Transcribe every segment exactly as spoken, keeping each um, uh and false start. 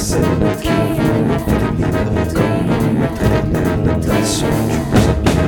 celles qui vont tenir comme une éternelle notation. Tu sais bien.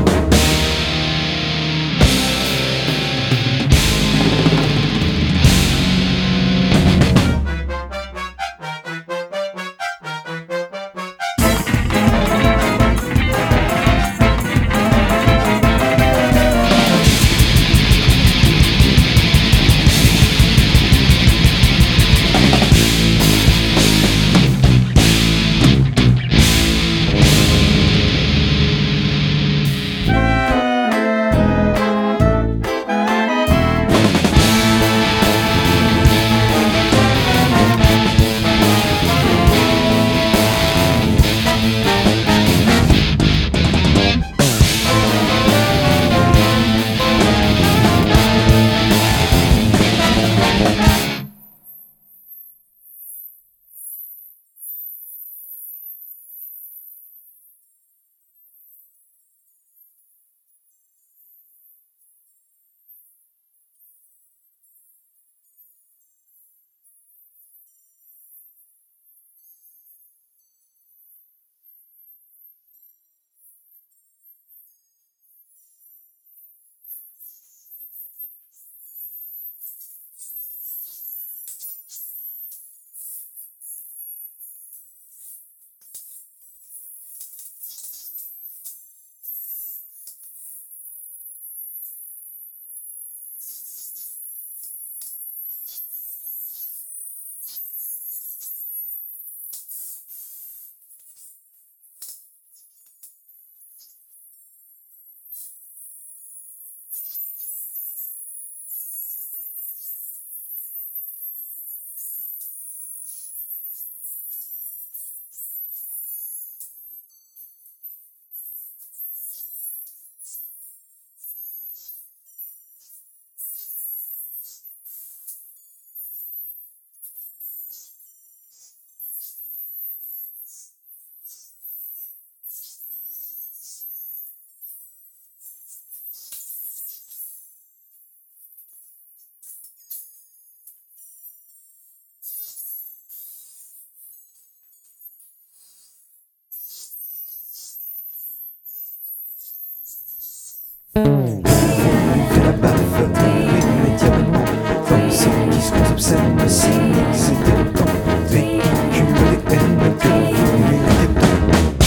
Fait la baffe immédiatement. Comme ces discours obscènes, si c'était le temps véhiculer les haines que vous méritez pas.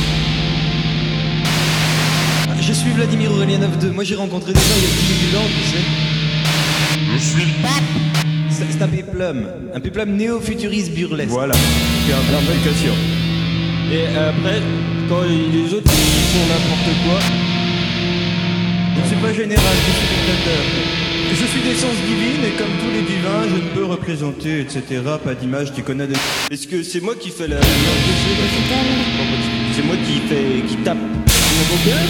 Je suis Vladimir Aurelianov deux. Moi j'ai rencontré des gens il y a dix mille ans, tu sais. Je suis le pape. C'est c'est un péplum. Un péplum néo-futuriste burlesque. Voilà, c'est un plan d'application. Et après, quand les autres ils font n'importe quoi, Je ne suis pas général, je suis dictateur. Je suis d'essence divine et comme tous les divins, je ne peux représenter, et cetera. Pas d'image, tu connais des... est-ce que c'est moi qui fais la... C'est moi qui fait... qui tape mon beau cœur?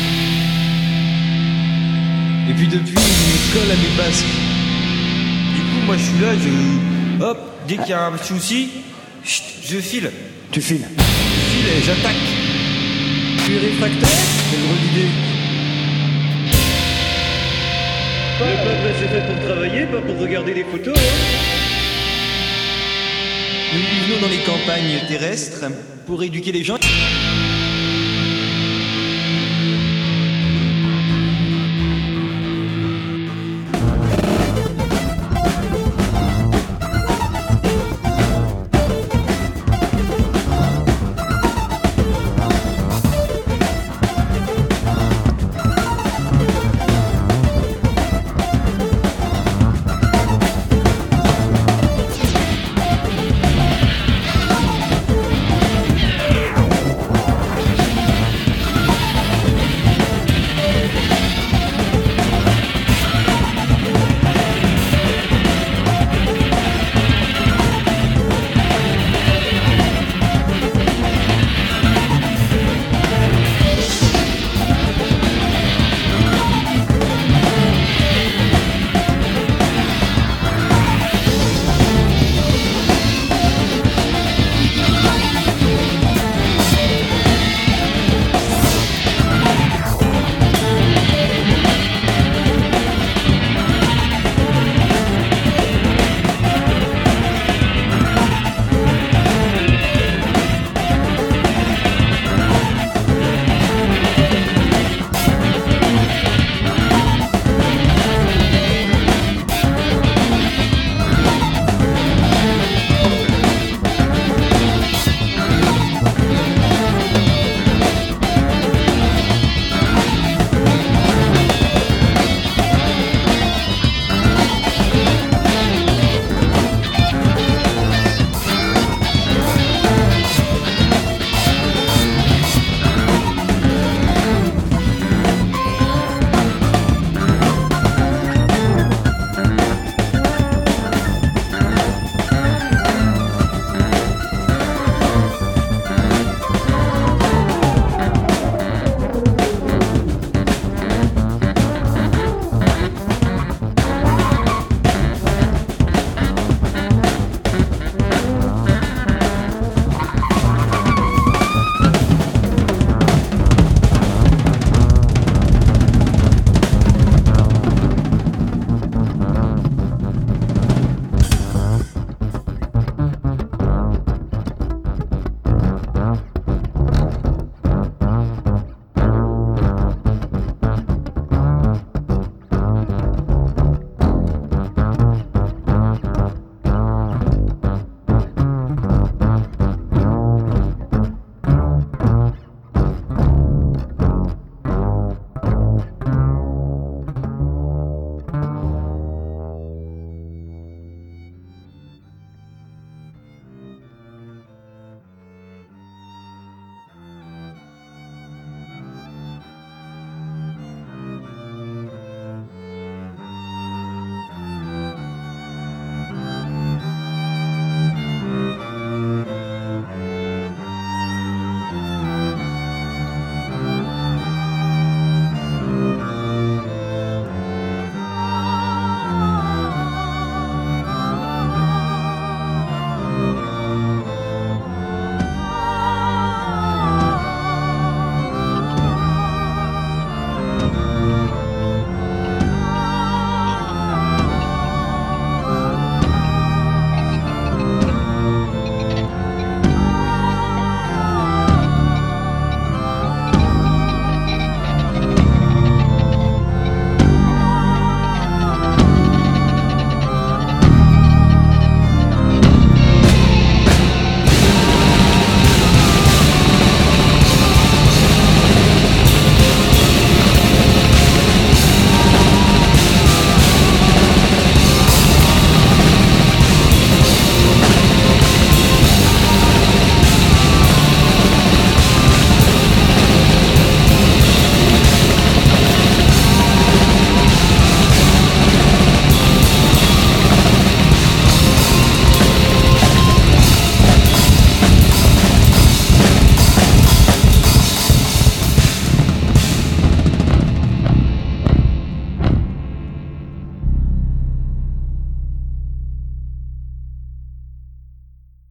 Et puis depuis, il me colle à mes basques. Du coup, moi je suis là, je... Hop, dès qu'il y a un souci, chut, je file. Tu files. Je file et j'attaque. Tu es réfractaire? Quelle drôle d'idée. Le peuple c'est fait pour travailler, pas pour regarder les photos. Hein. Nous vivons dans les campagnes terrestres pour éduquer les gens.